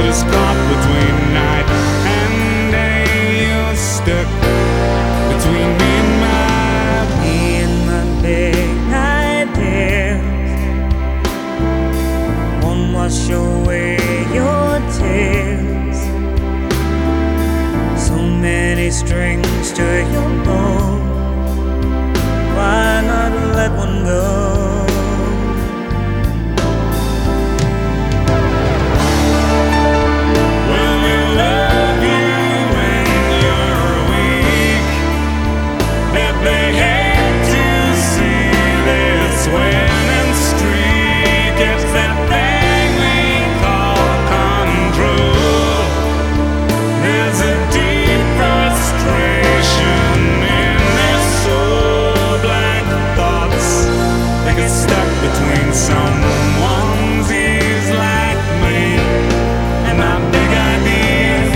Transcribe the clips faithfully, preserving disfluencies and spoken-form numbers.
that is caught between night and day. You're stuck between me and my, me and my big ideas. Won't wash away your tears. So many strings to your bow. Why not let one go? Someone's ears like me and my big ideas.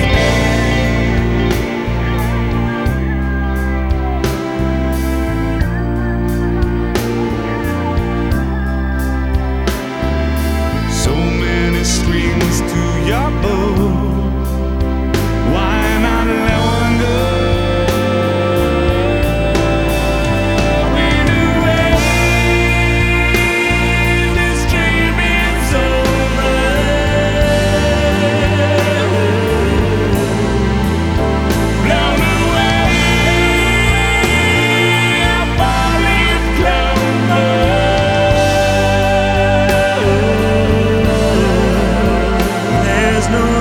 So many strings to your bow. Why not let one go? No